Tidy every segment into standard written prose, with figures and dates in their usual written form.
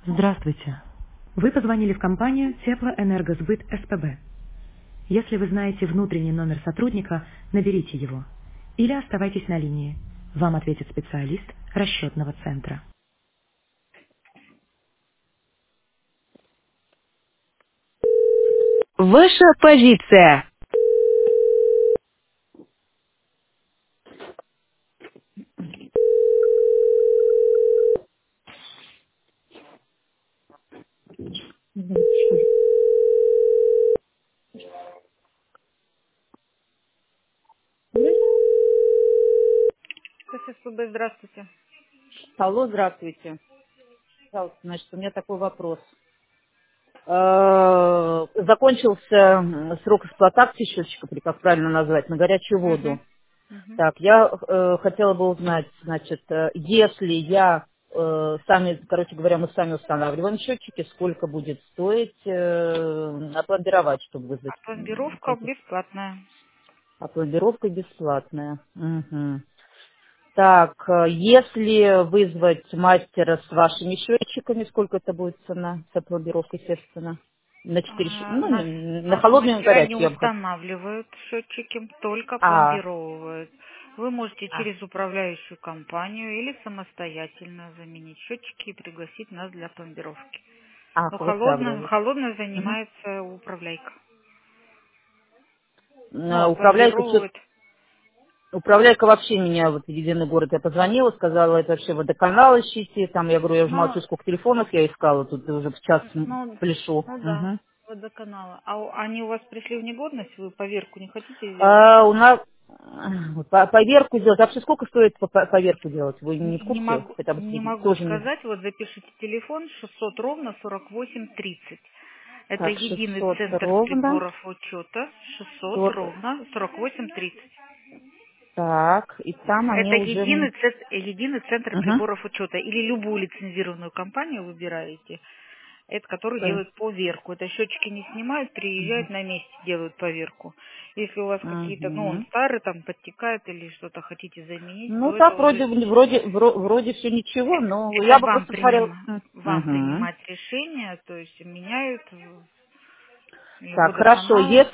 Здравствуйте. Вы позвонили в компанию Теплоэнергосбыт СПБ. Если вы знаете внутренний номер сотрудника, наберите его. Или оставайтесь на линии. Вам ответит специалист расчетного центра. Ваша позиция. ССПБ, здравствуйте. Алло, здравствуйте. Пожалуйста, значит, у меня такой вопрос. Закончился срок эксплуатации счетчика, или как правильно назвать, на горячую Мгм. воду. Мгм. Так, я хотела бы узнать, значит, если я короче говоря, мы сами устанавливаем счетчики, сколько будет стоить опломбировать, чтобы вызвать Пломбировка конкурс? бесплатная. Опломбировка бесплатная. Мгм. Так, если вызвать мастера с вашими счетчиками, сколько это будет цена? С опломбировкой, естественно. На 4, ну, на Наши холодную и на мастера не горячую я бы хотела. устанавливают счетчики, только А, пломбировывают. Вы можете а, через управляющую компанию или самостоятельно заменить счетчики и пригласить нас для пломбировки. Но ах, вытравливают. холодно Мгм. занимается управляйка. Ну, а Управляйка, пломбировывает. управляйка вообще меня, вот в единый город я позвонила, сказала, это вообще водоканал ищите, там, я говорю, я уже молчу, Ну, сколько телефонов я искала, тут уже в час ну, пляшу. ну да, Мгм. водоканала. А они у вас пришли в негодность? Вы поверку не хотите сделать? У нас поверку делать. Вообще сколько стоит поверку делать? Вы не в Не курсе? могу, Хотя бы не могу тоже не. сказать. Вот запишите телефон 600 ровно 4830. Это Так, единый 600 центр ровно. приборов учета. 600 100. ровно 4830. Так, и там они Это уже мне. единый центр Угу. приборов учета. Или любую лицензированную компанию выбираете, это которую делают поверку. Это счетчики не снимают, приезжают на месте, делают поверку. Если у вас какие-то, ну, он Угу. старый, там, подтекает или что-то хотите заменить, Ну то это так, уже вроде все ничего, но это я бы просто смотрела. вам Угу. принимать решение, то есть меняют или Так, хорошо, водоканал.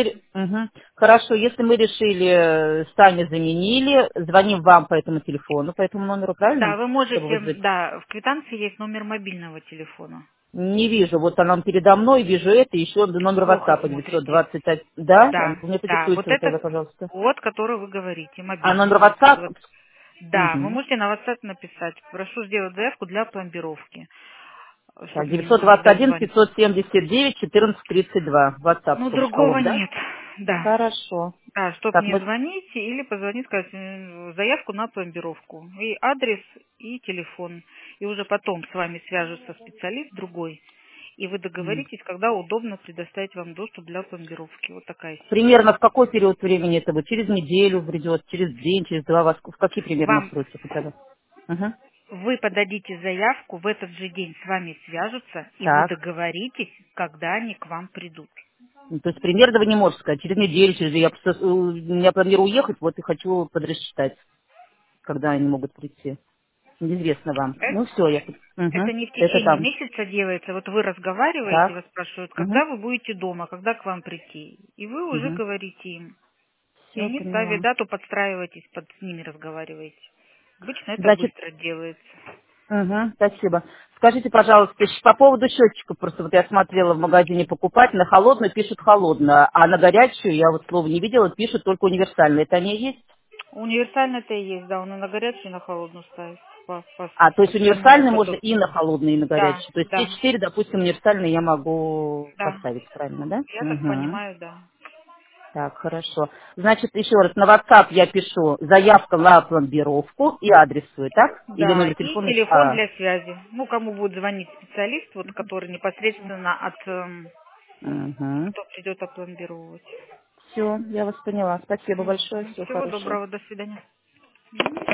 если мы решили, сами заменили, звоним вам по этому телефону, по этому номеру, Да, правильно? вы Чтобы можете, вызвать. да, в квитанции есть номер мобильного телефона. Не вижу, вот она передо мной, вижу это, еще номер Плохо WhatsApp смотрите. 921, да? Да, Мне да, вот продиктуйте вы тогда, это пожалуйста. код, который вы говорите, А мобильный номер имеется в виду. WhatsApp? Вот. Да, вы Угу. можете на WhatsApp написать. Прошу сделать заявку для пломбировки, Так, чтобы мне могли 921 дозвонить. 579 1432. WhatsApp, Ну, чтобы шкалом, другого да? нет. Да. Хорошо. Да, чтобы Так, мне мы... звонить или позвонить, сказать заявку на пломбировку. И адрес, и телефон. И уже потом с вами свяжется специалист другой. И вы договоритесь, когда удобно предоставить вам доступ для пломбировки. Вот такая система. Примерно в какой период времени это будет? Через неделю придет, через день, через два, в какие примерно Вам сроки хотя бы? Угу. вы подадите заявку, в этот же день с вами свяжутся, и вы Так. договоритесь, когда они к вам придут. Ну, то есть примерно вы не можете сказать, через неделю, я, просто, я планирую уехать, вот и хочу подрасчитать, когда они могут прийти. Неизвестно вам. Э, Ну все, Это не в это течение там. месяца делается. Вот вы разговариваете, Так. вас спрашивают, Угу. когда вы будете дома, когда к вам прийти. И вы уже Угу. говорите им. И Все, они ставят поняла. дату, подстраиваетесь, с ними разговариваете. Обычно это Значит, быстро делается. спасибо. Скажите, пожалуйста, по поводу счетчиков, просто вот я смотрела в магазине покупать, на холодную пишут холодно, а на горячую, я вот слова не видела, пишут только универсальные. Это они и есть? Универсальный-то и есть, да, он и на горячую, и на холодную ставит А, то по есть своему универсальный можно опыту. и на холодный, и на Да, горячий. То есть все да, четыре, допустим, универсальные я могу да. поставить, правильно, да? Я так Угу. понимаю, да. Так, хорошо. Значит, еще раз, на WhatsApp я пишу заявка на пломбировку и адрес свой, так? Или Да, номер и телефона? телефон для связи. Ну, кому будет звонить специалист, вот, который непосредственно от Угу. кто придет опломбировать. Все, я вас поняла. Спасибо большое, всего Всего хорошего. доброго, до свидания.